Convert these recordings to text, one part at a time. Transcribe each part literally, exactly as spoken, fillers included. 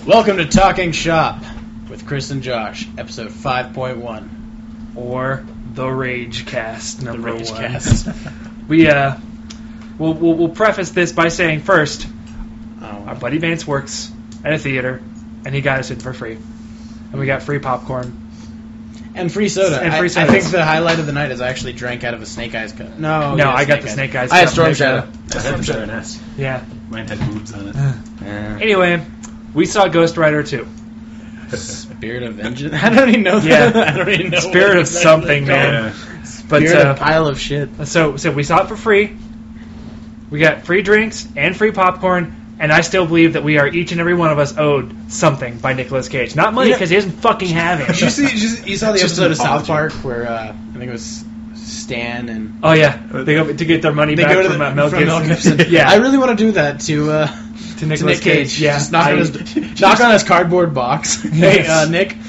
Welcome to Talking Shop with Chris and Josh, episode five point one. Or the Rage Cast number the Rage one. Cast. we, uh, we'll, we'll, we'll preface this by saying first, Oh. our buddy Vance works at a theater, and he got us in for free. And we got free popcorn. And free soda. And free I, soda. I think the highlight of the night is I actually drank out of a Snake Eyes cup. No, No, yeah, I got the Eyes. Snake Eyes I had cup. Storm Snake Shadow. I had Storm Shadow. Yeah. Mine had boobs on it. Yeah. Anyway, we saw Ghost Rider two. Spirit of Vengeance? I don't even know. Yeah. I don't even know. Spirit what of something, it's man. called. But, Spirit uh, of pile of shit. So, so we saw it for free. We got free drinks and free popcorn. And I still believe that we are, each and every one of us, owed something by Nicolas Cage. Not money, because he doesn't fucking have it. Did you, see, did you, see- you saw the Just episode an of South apology. Park where uh, I think it was Stan and Oh, yeah. They go to get their money they back go to from, the, uh, Mel from Gibson. Mel Gibson. Yeah. I really want to do that to uh, to to Nicolas Nick Cage. Cage. Yeah. Just knock, I- on his, knock on his cardboard box. Hey, Yes. uh, Nick.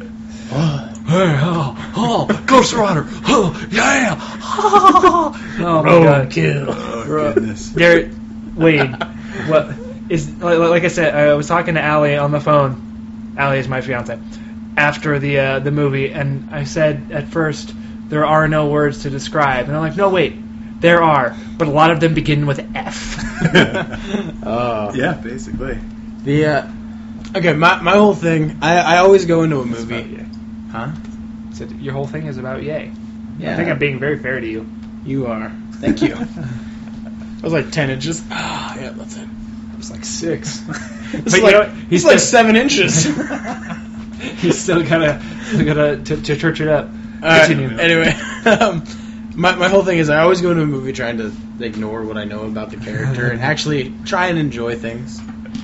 Hey, oh, oh, Ghost Rider. Oh, yeah. Oh, my God. Kill. Oh, goodness. Garrett, Wade, what is like, like I said? I was talking to Allie on the phone. Allie is my fiance. After the uh, the movie, and I said at first there are no words to describe, and I'm like, no, wait, there are, but a lot of them begin with F. Oh. Yeah, basically. The uh, okay, my my whole thing. I, I always go into a movie. Huh? So your whole thing is about yay. Yeah. I think I'm being very fair to you. You are. Thank you. I was like ten inches. Ah, yeah, that's it. It was like six. It's But like, you know, he's he's like still- seven inches. He's still gotta, still gotta to, to church it up. All right, Continue. anyway, um, my my whole thing is I always go into a movie trying to ignore what I know about the character and actually try and enjoy things.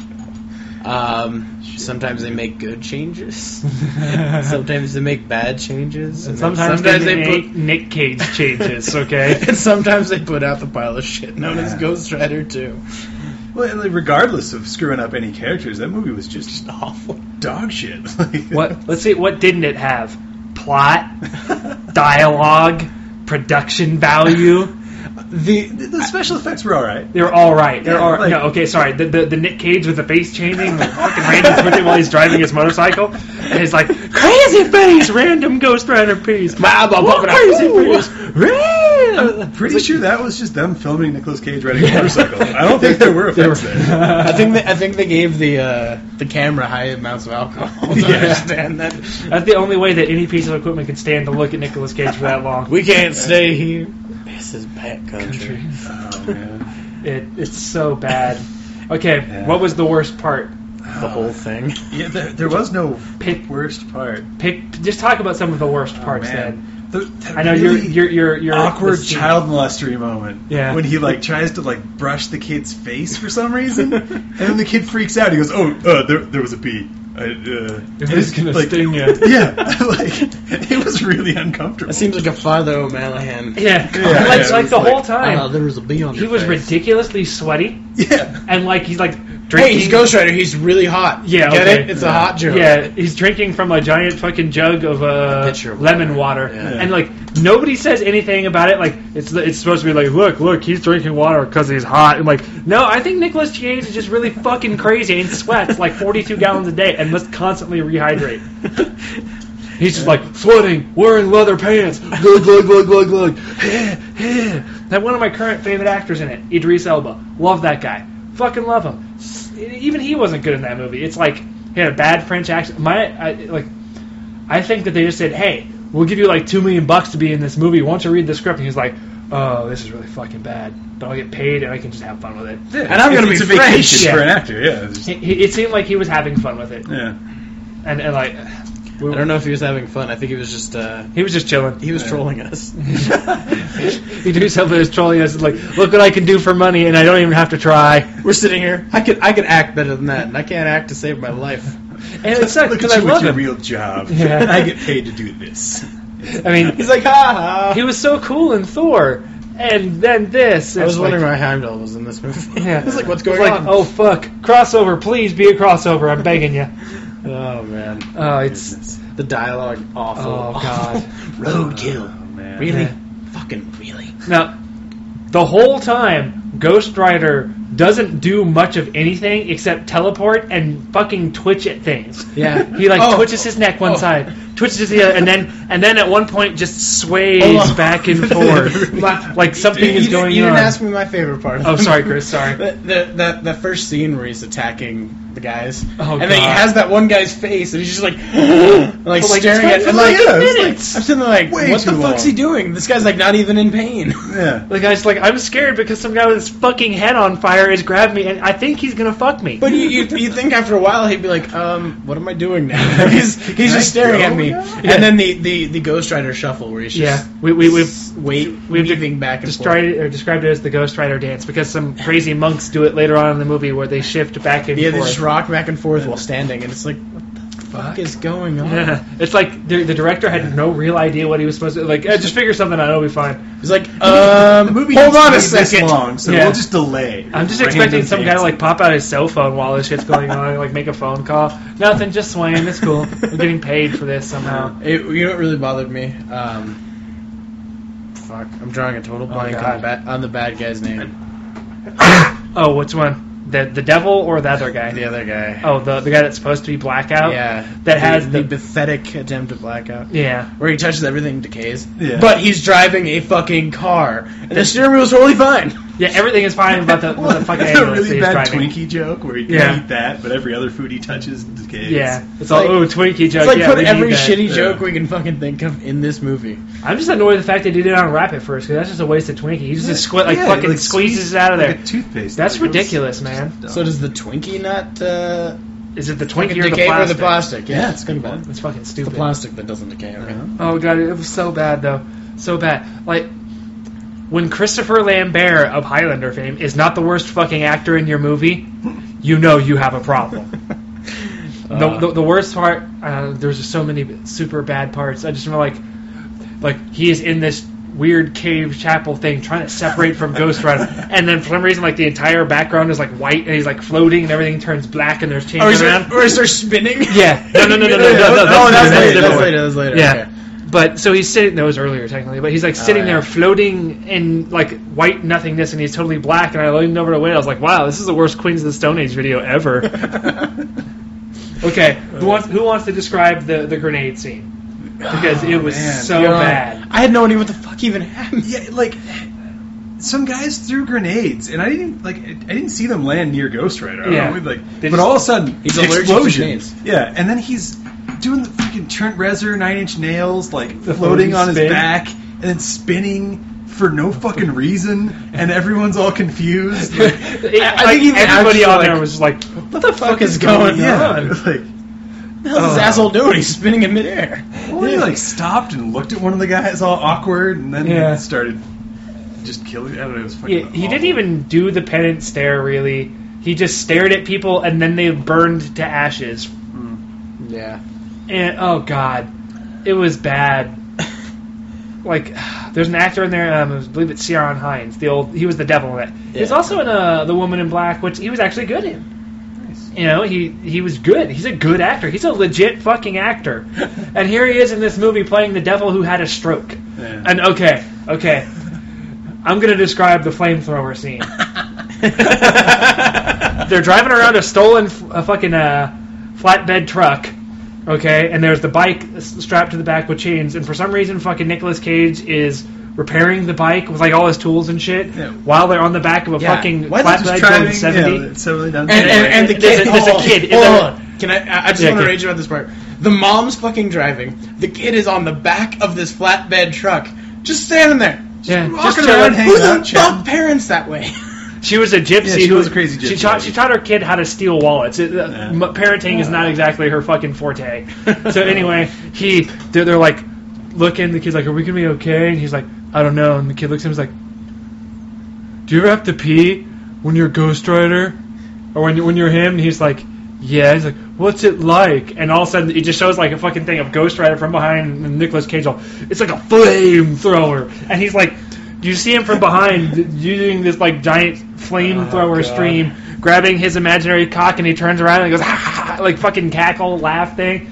Um, sometimes they make good changes. Sometimes they make bad changes. And then sometimes, sometimes they, they make put Nick Cage changes. Okay. and sometimes they put out the pile of shit known as Yeah. Ghost Rider two. Well, like, regardless of screwing up any characters, that movie was just, Just awful. dog shit. Like, What? Let's see. What didn't it have? Plot, dialogue, production value. The, the the special effects were all right. They're all right. They're Yeah, all like- no. Okay, sorry. The, the the Nick Cage with the face changing, like fucking random twitching while he's driving his motorcycle, and he's like crazy face, random Ghost Rider piece. Ma- ba- What ba- crazy ba- face? Random. Pretty sure that was just them filming Nicolas Cage riding a motorcycle. I don't think there were effects there. I think they, I think they gave the uh, the camera high amounts of alcohol. To Yeah. understand that That's the only way that any piece of equipment can stand to look at Nicolas Cage for that long. we can't stay here. This is bad country. Oh, man. It it's so bad. Okay, Yeah. what was the worst part? The whole thing. Yeah, there, there was no Pick- worst part. Pick. Just talk about some of the worst parts. Oh, Then man. The, that I know really you're you're you're, you're awkward the scene- child molestery moment. Yeah. When he like tries to like brush the kid's face for some reason, and then the kid freaks out. He goes, "Oh, uh, there, there was a bee. I, uh, It was gonna like, sting you." Yeah, like it was really uncomfortable. That seems like a Father O'Malley. Yeah, Yeah, like, yeah, like it the was whole like, time. Uh, there was a bee on he your was face. ridiculously sweaty, yeah. and like he's like drinking. Hey, he's Ghost Rider. He's really hot. Yeah, Get okay. it? It's a hot joke. Yeah, he's drinking from a giant fucking jug of uh, pitcher of lemon water, water. Yeah. and like nobody says anything about it. Like it's it's supposed to be like, look, look, he's drinking water because he's hot. And like, no, I think Nicolas Cage is just really fucking crazy and sweats like forty-two gallons a day and must constantly rehydrate. He's just like sweating, wearing leather pants, glug glug glug glug glug. That one of my current favorite actors in it, Idris Elba. Love that guy. Fucking love him. S- Even he wasn't good in that movie. It's like he had a bad French accent. My I, like, I think that they just said, "Hey, we'll give you like two million bucks to be in this movie. Why don't you read the script?" And he's like, "Oh, this is really fucking bad, but I'll get paid and I can just have fun with it." Yeah, And I'm it's- gonna it's be a French. vacation Yeah. for an actor. Yeah, it's just- It, it seemed like he was having fun with it, yeah. and and like, we, I don't know if he was having fun. I think he was just uh, he was just chilling. he was Yeah. trolling us. He do something that's trolling us. Like, look what I can do for money, and I don't even have to try. We're sitting here. I could I could act better than that, and I can't act to save my life. And it sucks Look because at I you with love your him. real job, Yeah. and I get paid to do this. I mean, He's like, ha ha. he was so cool in Thor, and then this. I was It's wondering like, why Heimdall was in this movie. Yeah. I was like, what's It's going like, on? oh fuck, crossover! Please be a crossover. I'm begging you. Oh man. Oh, it's Goodness. The dialogue awful. Oh, awful. God. Roadkill. Oh, man. Really? Yeah. Fucking really. now the whole time Ghost Rider doesn't do much of anything except teleport and fucking twitch at things. Yeah. He like Oh. twitches his neck one Oh. side, twitches the other, and then and then at one point just sways Hold on. back and forth, My- like something you, is you going didn't, you on. didn't ask me my favorite part. Of Oh, the sorry, movie. Chris, sorry. The, the, the, the first scene where he's attacking the guys, Oh, and then he God. has that one guy's face, and he's just like, like For like staring at, twenty and like, yeah, it's minutes. I'm sitting there like, Way what the too fuck's long. he doing? This guy's like not even in pain. Yeah. The guy's like, I'm scared because some guy with his fucking head on fire is grabbing me, and I think he's gonna fuck me. But you, you you think after a while he'd be like, um, what am I doing now? he's he's I just staring go at me, now? and Yeah. then the, the, the Ghost Rider shuffle where he's just yeah, we we we've wait we've weaving back and described forth. it, or described it as the Ghost Rider dance because some crazy monks do it later on in the movie where they shift back and Yeah, they forth. just rock back and forth while standing, and it's like, what the fuck is going on? Yeah, it's like the, the director had no real idea what he was supposed to like. Eh, just figure something out; it'll be fine. He's like, the um, movie hold needs on to a be this second. long, so Yeah. we'll just delay. I'm just Random expecting some guy to dancing. like pop out his cell phone while this shit's going on, like make a phone call. Nothing, just swaying. It's cool. I'm getting paid for this somehow. It, you know what really bothered me? Um, fuck, I'm drawing a total blank on, God. the bad, on the bad guy's name. Oh, which one? The the devil or the other guy? The other guy. Oh, the the guy that's supposed to be Blackout. yeah. that the, has the, the- pathetic attempt at blackout. Yeah. Where he touches everything, decays. Yeah. But he's driving a fucking car, and the steering wheel's totally fine. Yeah, everything is fine about the, about the fucking It's a ambulance really he's bad driving. Twinkie joke where he Yeah. can eat that, but every other food he touches decays. Yeah, it's all like- oh Twinkie joke. It's like yeah, put we every need that. shitty Yeah. joke we can fucking think of in this movie. I'm just annoyed with the fact they did it on rap at first because that's just a waste of Twinkie. He just, just squi- like Yeah, fucking like squeezes squeeze- it out of like there. a toothpaste. That's Like, it was ridiculous, just man. dumb. So does the Twinkie not uh, Is it the fucking Twinkie or the decay or plastic? the plastic? Yeah, Yeah, it's gonna be bad. It's fucking The stupid. plastic that doesn't decay. Okay. Uh-huh. Oh god, it was so bad though, so bad. Like when Christopher Lambert of Highlander fame is not the worst fucking actor in your movie, you know you have a problem. the, Uh, the the worst part, uh, there's just so many super bad parts. I just remember like, like he is in this weird cave chapel thing trying to separate from Ghost Rider, and then for some reason like the entire background is like white and he's like floating and everything turns black and there's Or changes is, around. it, or is there spinning? Yeah, no, no, no, no, no, no, no, Oh, that's that's later. different That's one. later. That's later. Yeah. Okay. But so he's sitting. That was earlier, technically. But he's like sitting yeah. there, floating in like white nothingness, and he's totally black. And I leaned over to Wade. I was like, "Wow, this is the worst Queens of the Stone Age video ever." Okay, who wants who wants to describe the, the grenade scene? Because it was man. so You know, bad. I had no idea what the fuck even happened. Yeah, like some guys threw grenades, and I didn't like. I didn't see them land near Ghost Rider. I don't Yeah. know, like, They but just- all of a sudden, He's allergic to explosions. grenades. Yeah, and then he's doing the fucking Trent Reznor Nine Inch Nails, like The floating floating on his spin. back and then spinning for no fucking reason, and everyone's all confused. Like, It- I like, think even everybody actually, on like, there was just like, What the fuck is going yeah, on? like, What the hell is this asshole doing? He's spinning in midair. well, he like stopped and looked at one of the guys all awkward, and then Yeah. started just killing. I don't know. It was fucking. yeah, he awful. didn't even do the pennant stare. Really, he just stared at people, and then they burned to ashes. Yeah. And oh god, it was bad. Like, there's an actor in there. Um, I believe it's Ciaran Hinds. The old, he was the devil in it. He's Yeah. also in uh, The Woman in Black, which he was actually good in. You know, he he was good. He's a good actor. He's a legit fucking actor. And here he is in this movie playing the devil who had a stroke. Yeah. And okay, okay, I'm gonna describe the flamethrower scene. They're driving around a stolen f- a fucking uh, flatbed truck, okay, and there's the bike s- strapped to the back with chains, and for some reason fucking Nicolas Cage is repairing the bike with like all his tools and shit Yeah. while they're on the back of a Yeah. fucking Why not just flatbed driving? going seventy. Yeah, it's totally done. And, and, and the There's kid, a- there's a hold on, kid in hold there. on. Can I? I just Yeah, want to kid. rage about this part. The mom's fucking driving. The kid is on the back of this flatbed truck, just standing there. Yeah, walking just around, chilling. hanging Who the out, fuck chatting. parents that way? She was a gypsy. Yeah, she who, was a crazy gypsy She taught, lady. she taught her kid how to steal wallets. It, uh, Yeah. m- parenting is not exactly her fucking forte. So anyway, he they're, they're like looking. The kid's like, "Are we gonna be okay?" And he's like, "I don't know." And the kid looks at him. He's like, "Do you ever have to pee when you're Ghost Rider, or when you when you're him?" And he's like, "Yeah." He's like, "What's it like?" And all of a sudden, it just shows like a fucking thing of Ghost Rider from behind, and Nicolas Cage. All, it's like a flamethrower, and he's like. You see him from behind using this like giant flamethrower Oh, God. stream, grabbing his imaginary cock, and he turns around and he goes, ha, ha, ha, like fucking cackle laugh thing.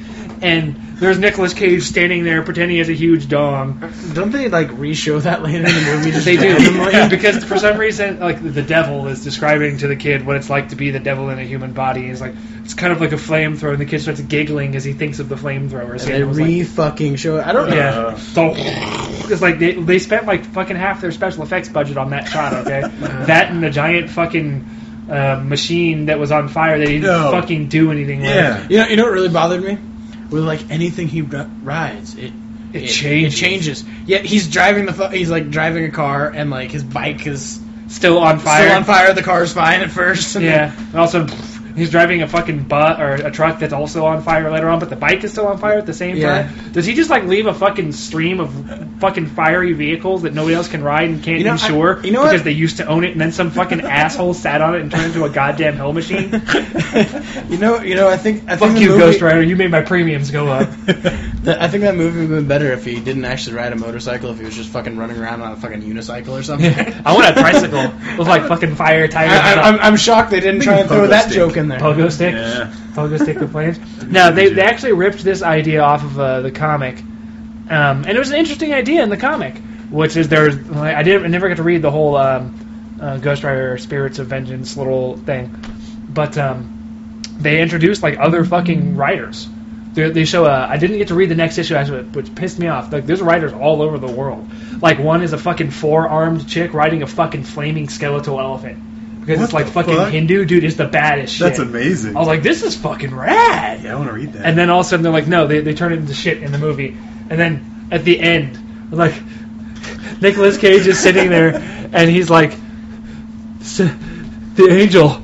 and there's Nicolas Cage standing there pretending he has a huge dong. Don't they like re-show that later in the movie? Just They do randomly? yeah. Because for some reason, like the devil is describing to the kid what it's like to be the devil in a human body. It's like it's kind of like a flamethrower, and the kid starts giggling as he thinks of the flamethrowers. And they re-fucking show it. I don't know. Yeah, so it's like they they spent like fucking half their special effects budget on that shot. Okay, that and the giant fucking uh, machine that was on fire that he didn't No. fucking do anything Yeah. with. You know, you know what really bothered me? With like anything he ri- rides, it It changes. It changes. Yeah, he's driving the. Fu- he's like driving a car, and like his bike is Still on fire. still on fire. The car's fine at first. And Yeah, and also he's driving a fucking butt or a truck that's also on fire later on, but the bike is still on fire at the same Yeah. time. Does he just like leave a fucking stream of fucking fiery vehicles that nobody else can ride and can't You know, insure I- you know because what? they used to own it, and then some fucking asshole sat on it and turned into a goddamn hell machine? you know, you know. I think. I Fuck think the you, movie, Ghost Rider. You made my premiums go up. that- I think that movie would have been better if he didn't actually ride a motorcycle. If he was just fucking running around on a fucking unicycle or something. I want a tricycle with like fucking fire tires. I, and I, I'm, I'm shocked they didn't try and throw Pogo that stick. joke in there. Pogo stick. Yeah. Pogo stick with flames. No, they they actually ripped this idea off of uh, the comic, um, and it was an interesting idea in the comic, which is there's like, I didn't I never got to read the whole um, uh, Ghost Rider Spirits of Vengeance little thing, but um, they introduced like other fucking writers. They, they show a. I didn't get to read the next issue actually, which pissed me off. Like there's writers all over the world. Like one is a fucking four-armed chick riding a fucking flaming skeletal elephant. Because What it's like the fucking fuck? Hindu, dude. It's the baddest shit. That's amazing. I was like, this is fucking rad. Yeah, I want to read that. And then all of a sudden they're like, no, they, they turn it into shit in the movie. And then at the end, like, Nicolas Cage is sitting there and he's like, "S- the angel,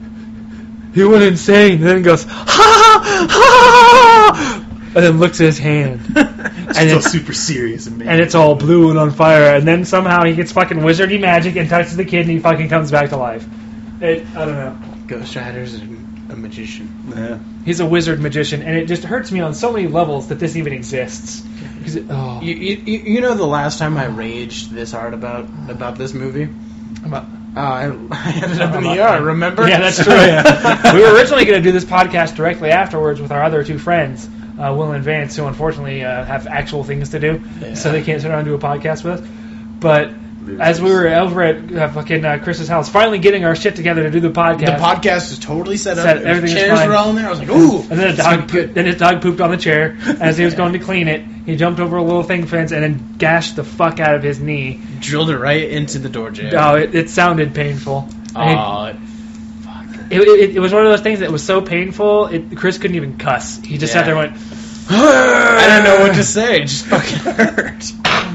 he went insane. And then he goes, ha ha ha! And then looks at his hand. It's and still it's, super serious and and it's all blue and on fire. And then somehow he gets fucking wizardy magic and touches the kid and he fucking comes back to life. It, I don't know. Ghost Rider's a, a magician. Yeah. He's a wizard magician, and it just hurts me on so many levels that this even exists. 'Cause it, oh, You, you, you know the last time I raged this hard about about this movie? about- Oh, I, I ended up in the E R, remember? Yeah, that's true. Yeah. We were originally going to do this podcast directly afterwards with our other two friends, uh, Will and Vance, who unfortunately uh, have actual things to do, Yeah. so they can't sit around and do a podcast with us. But as we were over at uh, fucking uh, Chris's house, finally getting our shit together to do the The podcast. podcast is totally set up. Set- There's everything is chairs fine. were all in there. I was like, ooh. And then a it's gonna dog, be good. then his dog pooped on the chair as he was going to clean it. He jumped over a little thing fence and then gashed the fuck out of his knee. Drilled it right into the door jam. Oh, it, it sounded painful. And Aw, It, it, it was one of those things that was so painful, it, Chris couldn't even cuss. He just sat Yeah. there and went, I didn't know what to say. It just fucking hurt.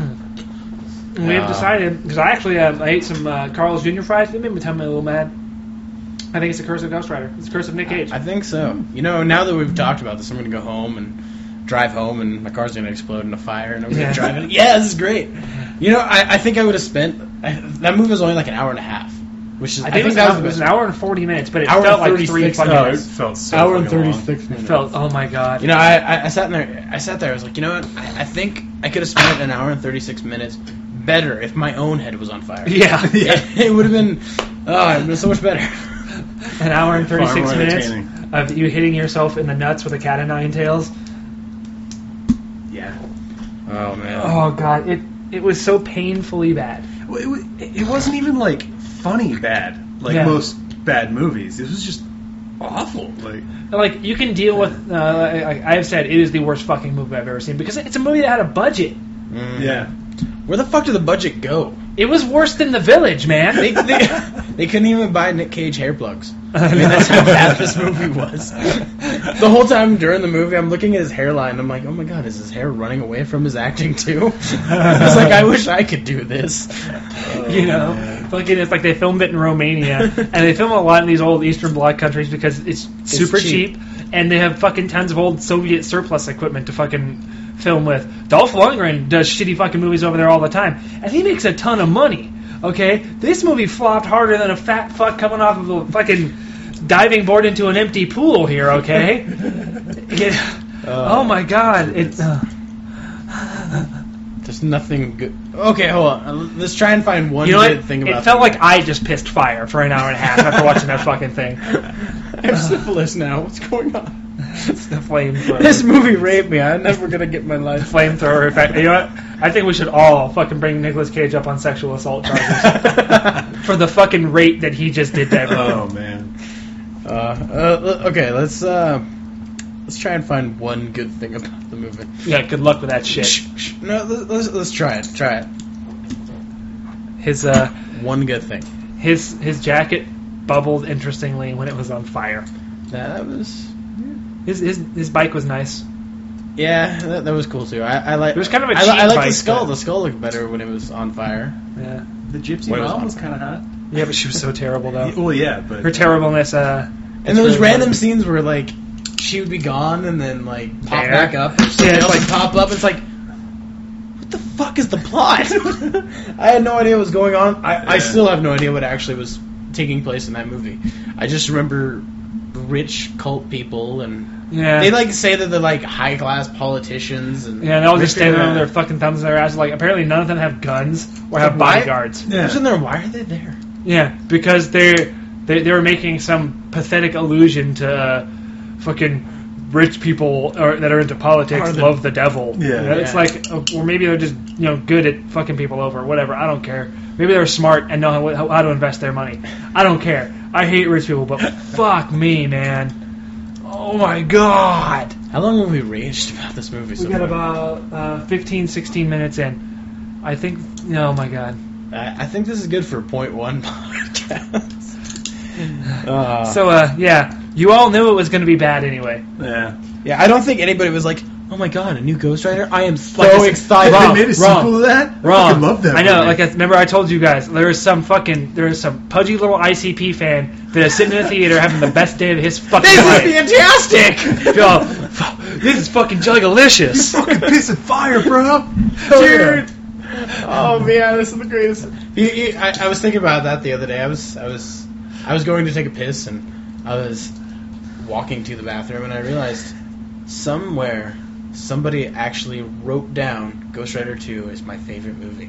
and we Uh. have decided, because I actually um, I ate some uh, Carl's Junior fries. They made me tell me a little mad. I think it's the curse of Ghost Rider. It's the curse of Nick Cage. I think so. You know, now that we've talked about this, I'm going to go home and drive home, and my car's going to explode in a fire, and I'm going to Yeah. drive it. Yeah, this is great. You know, I, I think I would have spent... I, that movie was only like an hour and a half. Which is, I think, it, was, that it was the an hour and forty minutes, but it Hour felt and like three thirty-six fucking Oh, it minutes. felt so hour and fucking long. thirty-six It minutes. felt, oh my god. You know, I, I, I sat in there. I sat there. I was like, you know what? I, I think I could have spent an hour and thirty-six minutes better if my own head was on fire. Yeah. it, it would have been. Oh, it would have been so much better. An hour and Far thirty-six more minutes entertaining. of you hitting yourself in the nuts with a cat of nine tails. Yeah. Oh man. Oh god, it it was so painfully bad. Well, it, wa- it wasn't even like funny bad, like Yeah. most bad movies. It was just awful. Like Like, you can deal with, uh, like I have said, it is the worst fucking movie I've ever seen, because it's a movie that had a budget. Mm. yeah, Where the fuck did the budget go? It was worse than The Village, man. They, they, they couldn't even buy Nick Cage hair plugs. I mean, that's how bad this movie was. The whole time during the movie, I'm looking at his hairline. I'm like, oh my god, is his hair running away from his acting too? It's like, I wish I could do this. You know, fucking, it's like they filmed it in Romania, and they film a lot in these old Eastern Bloc countries because it's super cheap. cheap. and they have fucking tons of old Soviet surplus equipment to fucking film with. Dolph Lundgren does shitty fucking movies over there all the time, and he makes a ton of money. Okay, this movie flopped harder than a fat fuck coming off of a fucking diving board into an empty pool here. Okay, it, oh my god, it. Uh, There's nothing good. Okay, hold on. Let's try and find one you know good what? thing about It felt the like I just pissed fire for an hour and a half after watching that fucking thing. I have syphilis now. What's going on? It's the flamethrower. This movie raped me. I'm never gonna get my life. Flamethrower effect. You know what? I think we should all fucking bring Nicolas Cage up on sexual assault charges for the fucking rape that he just did to everyone. Oh man. Uh, uh, okay, let's uh, let's try and find one good thing about the movie. Yeah, good luck with that shit. Shh, shh. No, let's, let's let's try it. Try it. His uh, One good thing. his his jacket bubbled interestingly when it was on fire. That, that was. His his his bike was nice. Yeah, that, that was cool too. I, I like. It was kind of a I, li- cheap I like bike, the skull. but- The skull looked better when it was on fire. Yeah, The gypsy When it was mom on was fire. kind of hot. yeah, but she was so terrible though. Well, yeah, but Her terribleness. Uh, And those really random funny. scenes where like she would be gone and then like pop There. back up, or something Yeah, it's else like- would pop up. It's like, what the fuck is the plot? I had no idea what was going on. I, I Yeah. still have no idea what actually was taking place in that movie. I just remember rich cult people and Yeah. they like say that they're like high class politicians and Yeah, and they're all just rich standing people- there with their fucking thumbs in their asses. Like, apparently none of them have guns or have Why- bodyguards. Yeah. Who's in there? Why are they there? Yeah, because they're, they they were making some pathetic allusion to uh, fucking rich people or, that are into politics Are the- love the devil. Yeah. You know, It's Yeah. like, uh, or maybe they're just you know good at fucking people over, whatever. I don't care. Maybe they're smart and know how, how to invest their money. I don't care. I hate rich people, but fuck me, man. Oh my god. How long have we raged about this movie? We so got far? about uh, fifteen, sixteen minutes in. I think, oh my god. I, I think this is good for point one podcast. Uh, So, uh, yeah, you all knew it was going to be bad anyway. yeah. yeah, I don't think anybody was like, "Oh my god, a new Ghost Rider!" I am so Like I said, excited. wrong. They made a wrong. sequel to that. Wrong. I fucking love that. I know. movie. Like, I, remember I told you guys there is some fucking there is some pudgy little I C P fan that is sitting in the theater having the best day of his fucking This is life. fantastic, Yo, f- this is fucking juggalicious. fucking piss and fire, bro. dude. Oh man, this is the greatest. You, you, I, I was thinking about that the other day. I was, I was, I was going to take a piss, and I was walking to the bathroom, and I realized somewhere somebody actually wrote down Ghost Rider two is my favorite movie.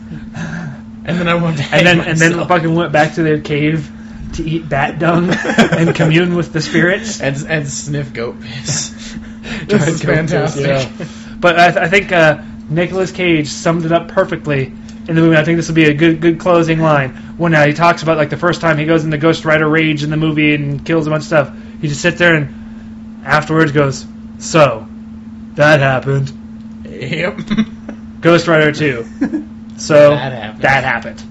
And then I went to And then hang and then myself. fucking went back to their cave to eat bat dung and commune with the spirits. and and sniff goat piss. Giant This is goat piss, fantastic. yeah. But I, th- I think uh, Nicolas Cage summed it up perfectly in the movie. I think this will be a good good closing line. When uh, he talks about like the first time he goes into Ghost Rider rage in the movie and kills a bunch of stuff, he just sits there and afterwards goes, "So that happened. Yep. Ghost Rider two. So That happened. that happened."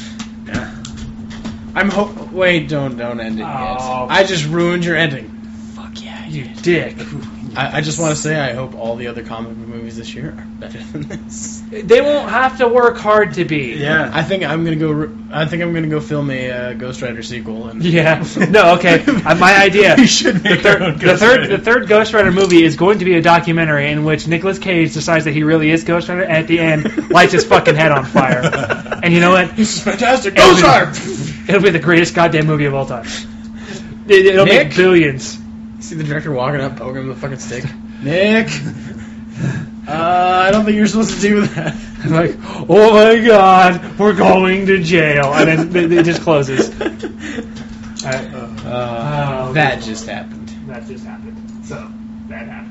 I'm ho- wait, don't don't end it yet. Oh. I just ruined your ending. Fuck yeah, You you. dick. I, I just want to say I hope all the other comic book movies this year are better than this. They won't have to work hard to be. Yeah. I think I'm gonna go. Re- I think I'm gonna go film a uh, Ghost Rider sequel. And Yeah. No. Okay. Uh, my idea. We should The make our third, own the Ghost third, Rider. the third Ghost Rider movie is going to be a documentary in which Nicolas Cage decides that he really is Ghost Rider, and at the end lights his fucking head on fire. And you know what? This is fantastic. It'll Ghost be- Rider. It'll be the greatest goddamn movie of all time. It, it'll Nick? make billions. See the director walking up, poking him with a fucking stick. Nick. Uh, I don't think you're supposed to do that. Like, oh my god, we're going to jail, and then it, it just closes. Alright. Uh, Oh, that good just happened. That just happened. So that happened.